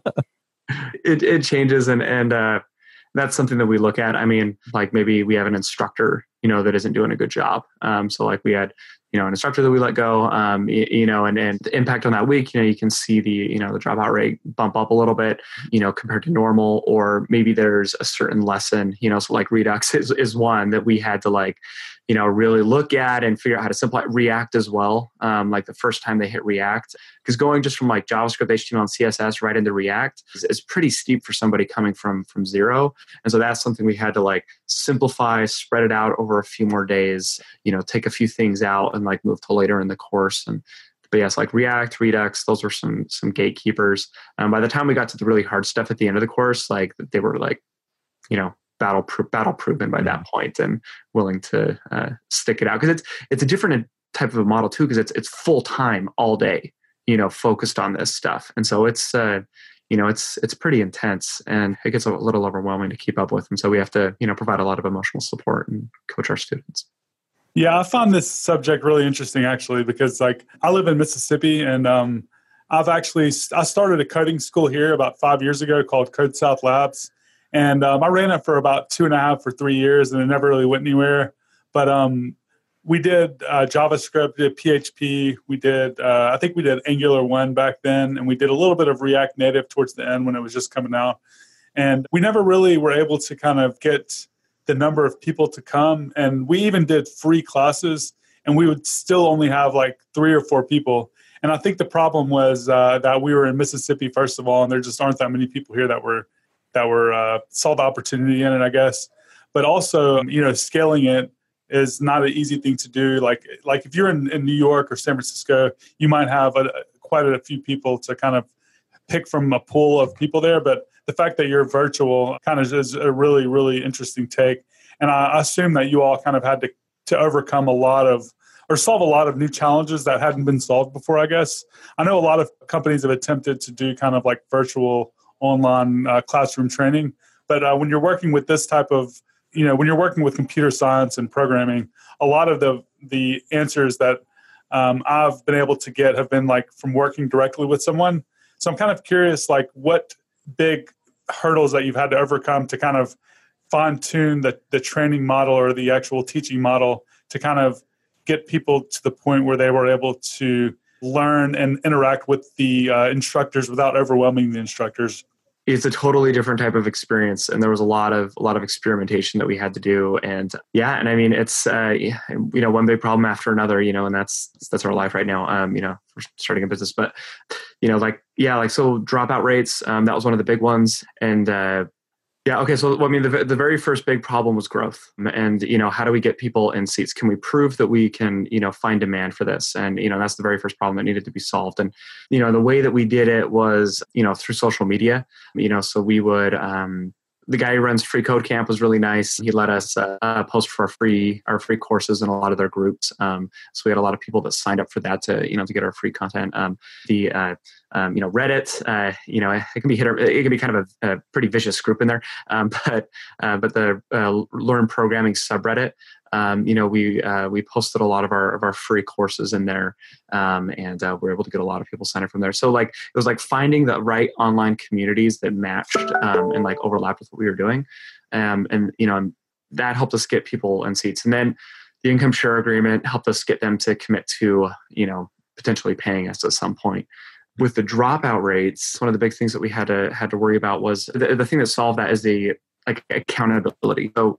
it, it changes. And, and, uh, that's something that we look at. I mean, like maybe we have an instructor, you know, that isn't doing a good job. Um, so like we had, you know, an instructor that we let go, um, you, you know, and, and the impact on that week, you know, you can see the, you know, the dropout rate bump up a little bit, you know, compared to normal, or maybe there's a certain lesson, you know, so like Redux is, is one that we had to like, you know, really look at and figure out how to simplify React as well. Um, like the first time they hit React, because going just from like JavaScript, H T M L, and C S S right into React is, is pretty steep for somebody coming from, from zero. And so that's something we had to like simplify, spread it out over a few more days, you know, take a few things out and like move to later in the course. And but yes, like React, Redux, those were some some gatekeepers. Um, by the time we got to the really hard stuff at the end of the course, like they were like, you know, battle pro- battle proven by that point and willing to uh, stick it out, because it's it's a different type of a model too, because it's it's full time all day, you know, focused on this stuff, and so it's uh, you know it's it's pretty intense, and it gets a little overwhelming to keep up with, and so we have to you know provide a lot of emotional support and coach our students. Yeah, I found this subject really interesting actually, because like I live in Mississippi, and um, I've actually I started a coding school here about five years ago called Code South Labs. And um, I ran it for about two and a half or three years, and it never really went anywhere. But um, we did uh, JavaScript, did P H P, we did, uh, I think we did Angular one back then, and we did a little bit of React Native towards the end when it was just coming out. And we never really were able to kind of get the number of people to come. And we even did free classes, and we would still only have like three or four people. And I think the problem was uh, that we were in Mississippi, first of all, and there just aren't that many people here that were that were uh, saw the opportunity in it, I guess. But also, you know, scaling it is not an easy thing to do. Like, like if you're in, in New York or San Francisco, you might have a, quite a few people to kind of pick from a pool of people there. But the fact that you're virtual kind of is a really, really interesting take. And I, I assume that you all kind of had to, to overcome a lot of, or solve a lot of new challenges that hadn't been solved before, I guess. I know a lot of companies have attempted to do kind of like virtual online uh, classroom training. But uh, when you're working with this type of, you know, when you're working with computer science and programming, a lot of the the answers that um, I've been able to get have been like from working directly with someone. So I'm kind of curious, like what big hurdles that you've had to overcome to kind of fine tune the, the training model or the actual teaching model to kind of get people to the point where they were able to learn and interact with the uh, instructors without overwhelming the instructors. It's a totally different type of experience, and there was a lot of a lot of experimentation that we had to do. And yeah, and I mean, it's uh, you know one big problem after another, you know, and that's that's our life right now. Um, you know, we're starting a business, but you know, like, yeah, like, so dropout rates, um, that was one of the big ones. And, uh, yeah, okay. So, well, I mean, the, the very first big problem was growth. And, you know, how do we get people in seats? Can we prove that we can, you know, find demand for this? And, you know, that's the very first problem that needed to be solved. And, you know, the way that we did it was, you know, through social media, you know, so we would, um, the guy who runs Free Code Camp was really nice. He let us uh, post for our free our free courses in a lot of their groups. Um, so we had a lot of people that signed up for that to you know to get our free content. Um, the uh, um, you know Reddit, uh, you know it can be hit or, it can be kind of a, a pretty vicious group in there. Um, but uh, but the uh, Learn Programming subreddit. Um, you know, we uh, we posted a lot of our of our free courses in there, um, and uh, we were able to get a lot of people signed up from there. So like it was like finding the right online communities that matched um, and like overlapped with what we were doing, um, and you know and that helped us get people in seats. And then the income share agreement helped us get them to commit to you know potentially paying us at some point. With the dropout rates, one of the big things that we had to had to worry about was the, the thing that solved that is the like accountability. So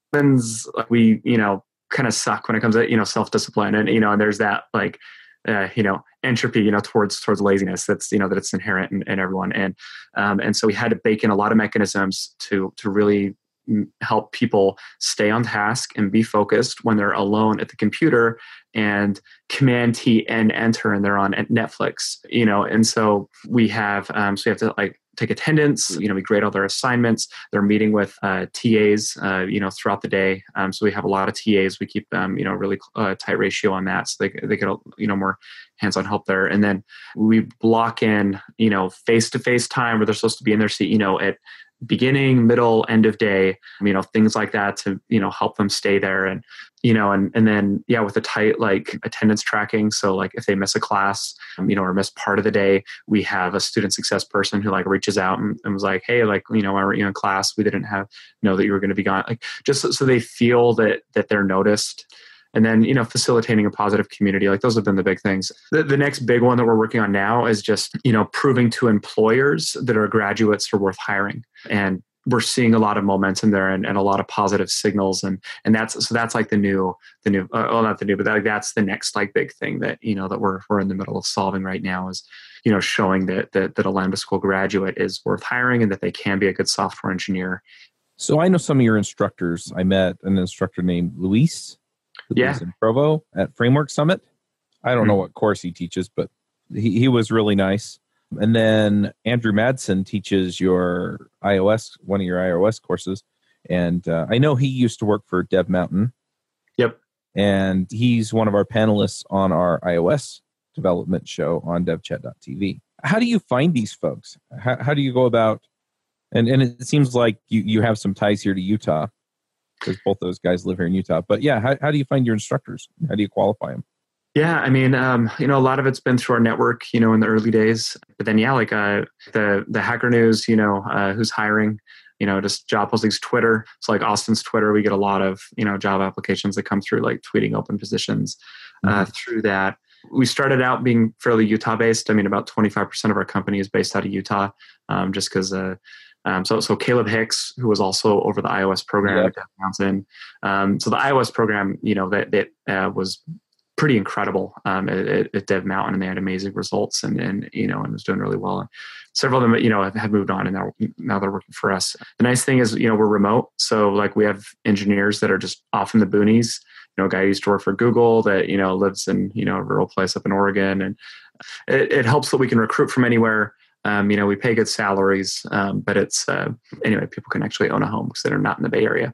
like we, you know, kind of suck when it comes to, you know, self-discipline and, you know, and there's that like, uh, you know, entropy, you know, towards, towards laziness that's, you know, that it's inherent in, in everyone. And, um, and so we had to bake in a lot of mechanisms to, to really help people stay on task and be focused when they're alone at the computer and command T and enter and they're on Netflix, you know, and so we have, um, so we have to like, take attendance, you know, we grade all their assignments. They're meeting with uh, T As, uh, you know, throughout the day. Um, so we have a lot of T As. We keep them, you know, really uh, tight ratio on that. So they, they get, you know, more hands-on help there. And then we block in, you know, face-to-face time where they're supposed to be in their seat, you know, at beginning, middle, end of day, you know, things like that to, you know, help them stay there. And, you know, and, and then, yeah, with the tight, like attendance tracking. So like if they miss a class, um, you know, or miss part of the day, we have a student success person who like reaches out and, and was like, hey, like, you know, why weren't you in class? We didn't have, know that you were going to be gone. Like just so, so they feel that, that they're noticed. And then, you know, facilitating a positive community, like those have been the big things. The, the next big one that we're working on now is just, you know, proving to employers that our graduates are worth hiring. And we're seeing a lot of momentum there and, and a lot of positive signals. And, and that's, so that's like the new, the new, uh, well, not the new, but that, that's the next like big thing that, you know, that we're, we're in the middle of solving right now is, you know, showing that, that, that a Lambda School graduate is worth hiring and that they can be a good software engineer. So I know some of your instructors. I met an instructor named Luis. Who yeah. was in Provo at Framework Summit. I don't mm-hmm. know what course he teaches, but he, he was really nice. And then Andrew Madsen teaches your iOS, one of your iOS courses. And uh, I know he used to work for Dev Mountain. Yep. And he's one of our panelists on our iOS development show on dev chat dot t v. How do you find these folks? How, how do you go about, and, and it seems like you, you have some ties here to Utah, because both those guys live here in Utah. But yeah, how, how do you find your instructors? How do you qualify them? Yeah, I mean, um, you know, a lot of it's been through our network, you know, in the early days. But then, yeah, like uh, the the Hacker News, you know, uh, who's hiring, you know, just job postings, Twitter. So like Austin's Twitter, we get a lot of, you know, job applications that come through, like tweeting open positions uh, mm-hmm. through that. We started out being fairly Utah-based. I mean, about twenty-five percent of our company is based out of Utah, um, just because uh, Um, so, so Caleb Hicks, who was also over the iOS program yep. at Dev Mountain. Um, so the iOS program, you know, that, that uh, was pretty incredible um, at, at Dev Mountain, and they had amazing results, and, and you know, and was doing really well. And several of them, you know, have, have moved on, and now now they're working for us. The nice thing is, you know, we're remote, so like we have engineers that are just off in the boonies. You know, a guy who used to work for Google that you know lives in you know a rural place up in Oregon, and it, it helps that we can recruit from anywhere. Um, you know, we pay good salaries, um, but it's, uh, anyway, people can actually own a home because they're not in the Bay Area.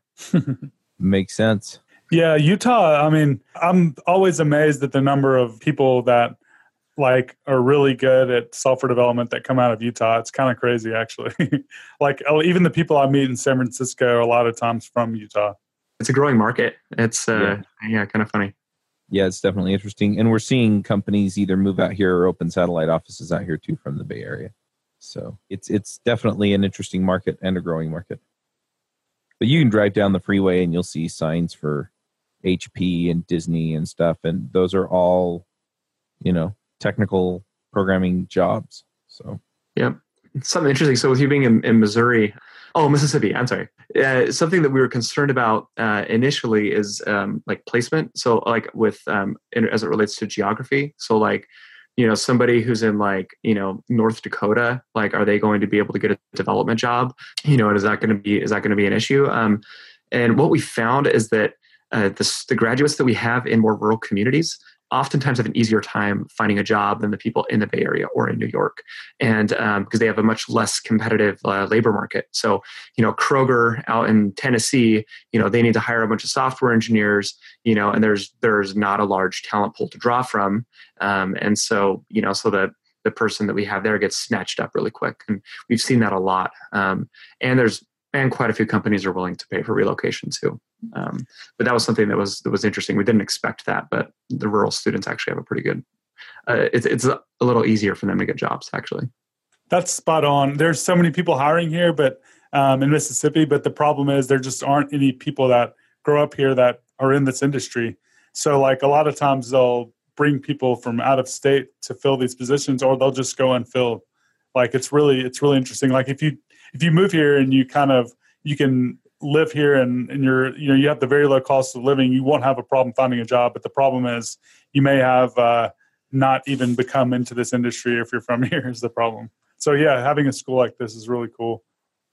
Makes sense. Yeah, Utah, I mean, I'm always amazed at the number of people that like are really good at software development that come out of Utah. It's kind of crazy, actually. Like even the people I meet in San Francisco, a lot of times from Utah. It's a growing market. It's, uh, yeah, yeah kind of funny. Yeah, it's definitely interesting. And we're seeing companies either move out here or open satellite offices out here too from the Bay Area. So it's it's definitely an interesting market and a growing market. But you can drive down the freeway and you'll see signs for H P and Disney and stuff. And those are all, you know, technical programming jobs. So, yeah, something interesting. So with you being in, in Missouri, oh, Mississippi, I'm sorry. Uh, something that we were concerned about uh, initially is um, like placement. So like with, um, in, as it relates to geography. So like, you know, somebody who's in like, you know, North Dakota, like, are they going to be able to get a development job? You know, and is that going to be, is that going to be an issue? Um, and what we found is that uh, the, the graduates that we have in more rural communities oftentimes have an easier time finding a job than the people in the Bay Area or in New York. And um, because they have a much less competitive uh, labor market. So, you know, Kroger out in Tennessee, you know, they need to hire a bunch of software engineers, you know, and there's, there's not a large talent pool to draw from. Um, and so, you know, so the, the person that we have there gets snatched up really quick. And we've seen that a lot. Um, and there's, and quite a few companies are willing to pay for relocation too. Um, but that was something that was that was interesting. We didn't expect that, but the rural students actually have a pretty good. Uh, it's it's a little easier for them to get jobs actually. That's spot on. There's so many people hiring here, but um, in Mississippi. But the problem is there just aren't any people that grow up here that are in this industry. So like a lot of times they'll bring people from out of state to fill these positions, or they'll just go unfilled. Like it's really it's really interesting. Like if you if you move here and you kind of you can live here and, and you're, you know, you have the very low cost of living, you won't have a problem finding a job. But the problem is you may have uh, not even become into this industry if you're from here is the problem. So yeah, having a school like this is really cool.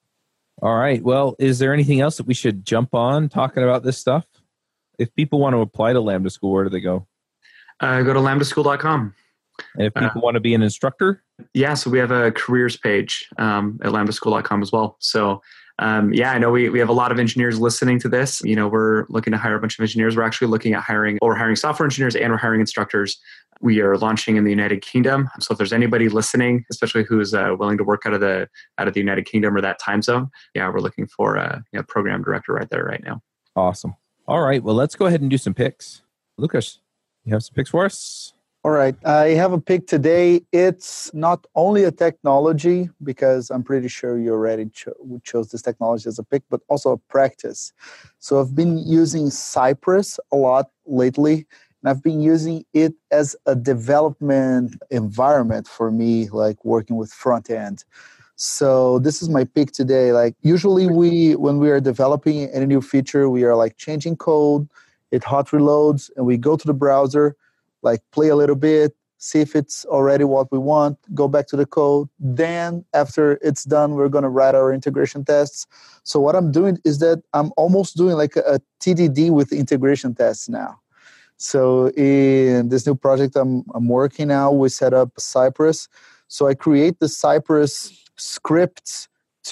All right. Well, is there anything else that we should jump on talking about this stuff? If people want to apply to Lambda School, where do they go? Uh, go to lambda school dot com. And if people uh, want to be an instructor? Yeah, so we have a careers page um, at lambda school dot com as well. So Um, yeah, I know we, we have a lot of engineers listening to this. You know, we're looking to hire a bunch of engineers. We're actually looking at hiring, or hiring software engineers, and we're hiring instructors. We are launching in the United Kingdom. So if there's anybody listening, especially who's uh, willing to work out of the out of the United Kingdom or that time zone, yeah, we're looking for a you know, program director right there right now. Awesome. All right. Well, let's go ahead and do some picks. Lucas, you have some picks for us? All right. I have a pick today. It's not only a technology, because I'm pretty sure you already cho- chose this technology as a pick, but also a practice. So I've been using Cypress a lot lately, and I've been using it as a development environment for me, like working with front end. So this is my pick today. Like usually we, when we are developing any new feature, we are like changing code, it hot reloads, and we go to the browser, like play a little bit, see if it's already what we want, go back to the code. Then after it's done, we're going to write our integration tests. So what I'm doing is that I'm almost doing like a, a T D D with integration tests now. So in this new project I'm, I'm working now, we set up Cypress. So I create the Cypress scripts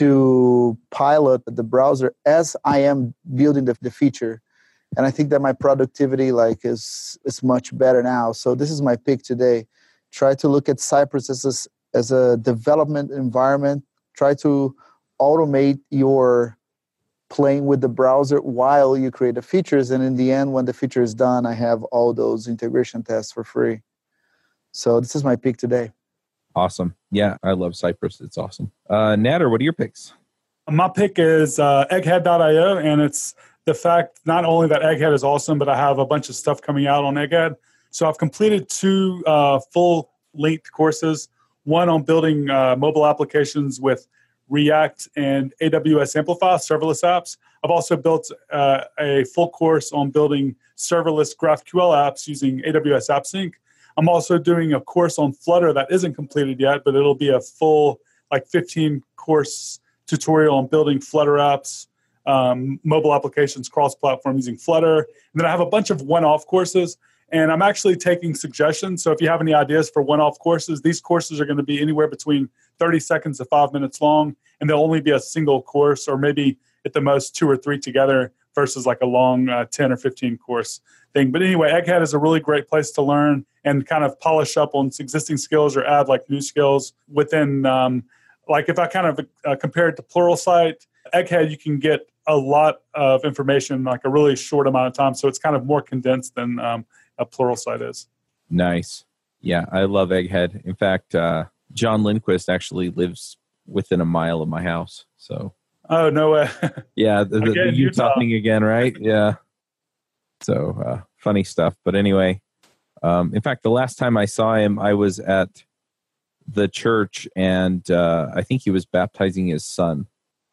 to pilot the browser as I am building the, the feature. And I think that my productivity like is is much better now. So this is my pick today. Try to look at Cypress as a, as a development environment. Try to automate your playing with the browser while you create the features. And in the end, when the feature is done, I have all those integration tests for free. So this is my pick today. Awesome. Yeah, I love Cypress. It's awesome. Uh, Nader, what are your picks? My pick is uh, egghead dot io, and it's the fact not only that Egghead is awesome, but I have a bunch of stuff coming out on Egghead. So I've completed two uh, full-length courses, one on building uh, mobile applications with React and A W S Amplify, serverless apps. I've also built uh, a full course on building serverless GraphQL apps using A W S AppSync. I'm also doing a course on Flutter that isn't completed yet, but it'll be a full like fifteen course tutorial on building Flutter apps, um, mobile applications, cross-platform using Flutter. And then I have a bunch of one-off courses, and I'm actually taking suggestions. So if you have any ideas for one-off courses, these courses are going to be anywhere between thirty seconds to five minutes long, and they'll only be a single course, or maybe at the most two or three together versus like a long uh, ten or fifteen course thing. But anyway, Egghead is a really great place to learn and kind of polish up on existing skills or add like new skills within, um, like if I kind of uh, compare it to Pluralsight, Egghead, you can get a lot of information in like a really short amount of time. So it's kind of more condensed than um, a Pluralsight is. Nice. Yeah, I love Egghead. In fact, uh, John Lindquist actually lives within a mile of my house. So. Oh, no way. Yeah, the, the, again, the Utah, Utah thing again, right? Yeah. So uh, funny stuff. But anyway, um, in fact, the last time I saw him, I was at the church, and uh, I think he was baptizing his son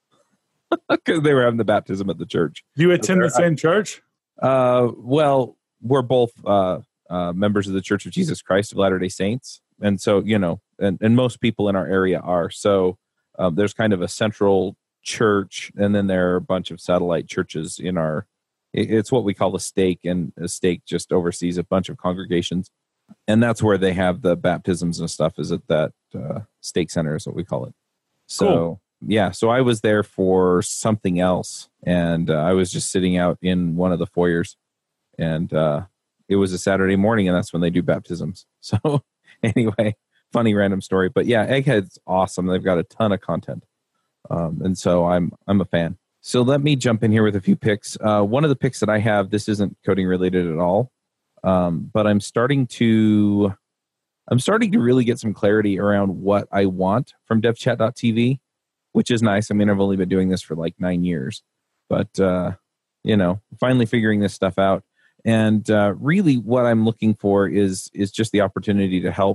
because they were having the baptism at the church. Do you attend so the same I, church? Uh, well, we're both uh, uh, members of the Church of Jesus Christ of Latter-day Saints. and so, you know, and, and most people in our area are. So um, there's kind of a central church, and then there are a bunch of satellite churches in our, it's what we call a stake, and a stake just oversees a bunch of congregations. And that's where they have the baptisms and stuff, is at that uh, stake center is what we call it. So, cool. yeah, so I was there for something else, and uh, I was just sitting out in one of the foyers, and uh, it was a Saturday morning, and that's when they do baptisms. So anyway, funny random story. But yeah, Egghead's awesome. They've got a ton of content. Um, and so I'm I'm a fan. So let me jump in here with a few picks. Uh, one of the picks that I have, this isn't coding related at all, um, but I'm starting to I'm starting to really get some clarity around what I want from devchat dot t v, which is nice. I mean, I've only been doing this for like nine years, but uh, you know, finally figuring this stuff out. And uh, really, what I'm looking for is is just the opportunity to help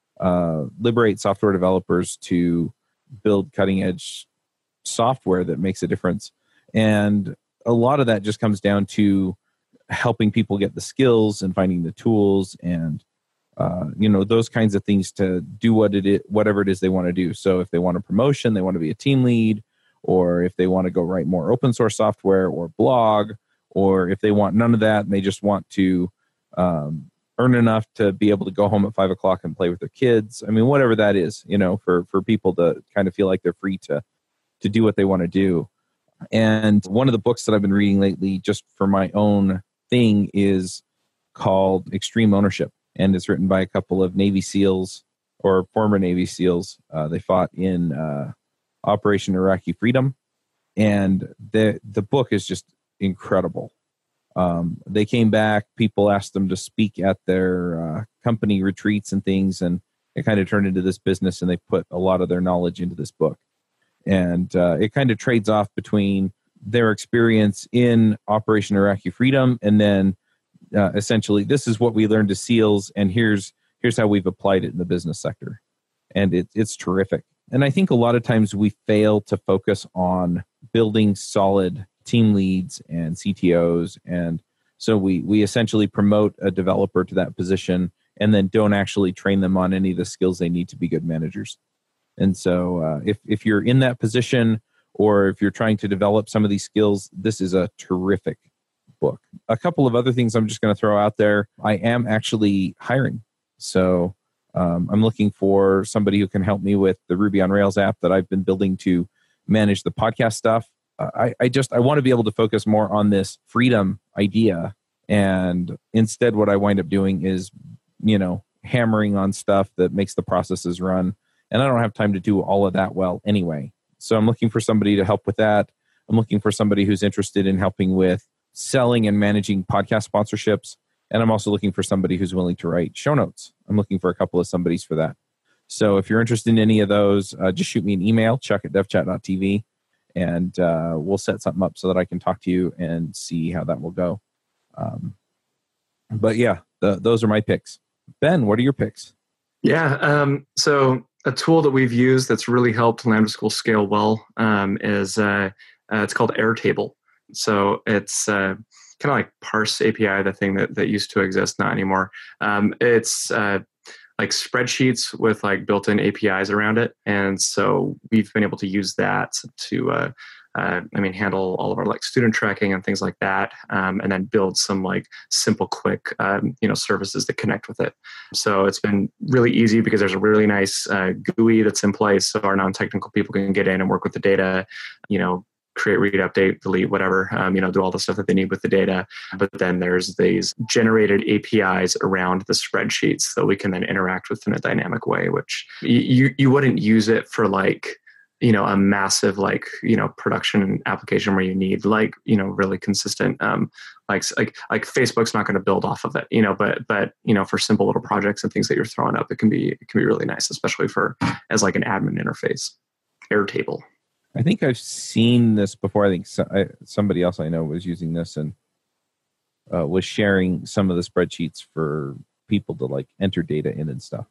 uh, liberate software developers to build cutting edge software that makes a difference. And a lot of that just comes down to helping people get the skills and finding the tools and uh, you know, those kinds of things to do what it is, whatever it is they want to do. So if they want a promotion, they want to be a team lead, or if they want to go write more open source software or blog, or if they want none of that and they just want to um, earn enough to be able to go home at five o'clock and play with their kids. I mean, whatever that is, you know, for, for people to kind of feel like they're free to, to do what they want to do. And one of the books that I've been reading lately, just for my own thing, is called Extreme Ownership. And it's written by a couple of Navy SEALs, or former Navy SEALs. Uh, they fought in uh, Operation Iraqi Freedom. And the the book is just incredible. Um, they came back, people asked them to speak at their uh, company retreats and things, and it kind of turned into this business, and they put a lot of their knowledge into this book. And uh, it kind of trades off between their experience in Operation Iraqi Freedom, and then uh, essentially, this is what we learned as SEALs, and here's here's how we've applied it in the business sector. And it, it's terrific. And I think a lot of times we fail to focus on building solid team leads and C T Os. And so we we essentially promote a developer to that position and then don't actually train them on any of the skills they need to be good managers. And so uh, if, if you're in that position, or if you're trying to develop some of these skills, this is a terrific book. A couple of other things I'm just going to throw out there. I am actually hiring. So um, I'm looking for somebody who can help me with the Ruby on Rails app that I've been building to manage the podcast stuff. Uh, I, I just, I want to be able to focus more on this freedom idea. And instead, what I wind up doing is, you know, hammering on stuff that makes the processes run. And I don't have time to do all of that well anyway. So I'm looking for somebody to help with that. I'm looking for somebody who's interested in helping with selling and managing podcast sponsorships. And I'm also looking for somebody who's willing to write show notes. I'm looking for a couple of somebodies for that. So if you're interested in any of those, uh, just shoot me an email, chuck at devchat dot t v, and uh, we'll set something up so that I can talk to you and see how that will go. Um, but yeah, the, those are my picks. Ben, what are your picks? Yeah, um, so a tool that we've used that's really helped Lambda School scale well um, is uh, uh, it's called Airtable. So it's uh, kind of like Parse A P I, the thing that, that used to exist, not anymore. Um, it's uh, like spreadsheets with like built-in A P Is around it. And so we've been able to use that to, uh, uh, I mean, handle all of our like student tracking and things like that. Um, and then build some like simple, quick, um, you know, services that connect with it. So it's been really easy because there's a really nice uh, G U I that's in place. So our non-technical people can get in and work with the data, you know, create, read, update, delete, whatever, um, you know, do all the stuff that they need with the data. But then there's these generated A P Is around the spreadsheets that we can then interact with in a dynamic way, which you you wouldn't use it for like, you know, a massive like, you know, production application where you need like, you know, really consistent, um, like, like, like Facebook's not going to build off of it, you know, but, but, you know, for simple little projects and things that you're throwing up, it can be, it can be really nice, especially for as like an admin interface. Airtable. I think I've seen this before. I think so, I, somebody else I know was using this and uh, was sharing some of the spreadsheets for people to like enter data in and stuff.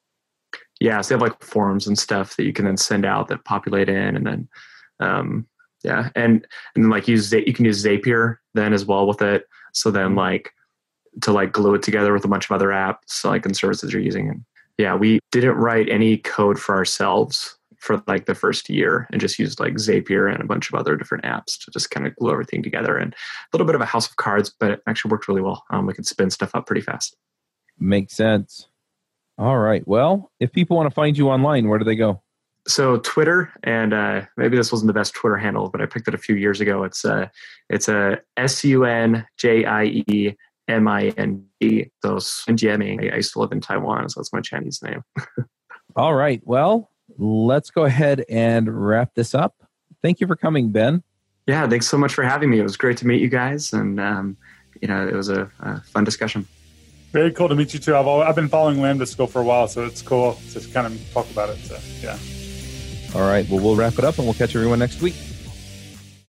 Yeah, so they have like forms and stuff that you can then send out that populate in, and then um, yeah, and and then like use you can use Zapier then as well with it. So then like to like glue it together with a bunch of other apps, so like and services you're using, and Yeah, we didn't write any code for ourselves for like the first year and just used like Zapier and a bunch of other different apps to just kind of glue everything together. And a little bit of a house of cards, but it actually worked really well. Um, we could spin stuff up pretty fast. Makes sense. All right. Well, if people want to find you online, where do they go? So Twitter, and uh, maybe this wasn't the best Twitter handle, but I picked it a few years ago. It's a, it's a S U N J I E M I N G. So Sunjiaming. I used to live in Taiwan, so that's my Chinese name. All right. Well, let's go ahead and wrap this up. Thank you for coming, Ben. Yeah, thanks so much for having me. It was great to meet you guys, and um, you know, it was a, a fun discussion. Very cool to meet you too. I've always, I've been following Lambda School for a while, so it's cool to kind of talk about it. So yeah. All right. Well, we'll wrap it up, and we'll catch everyone next week.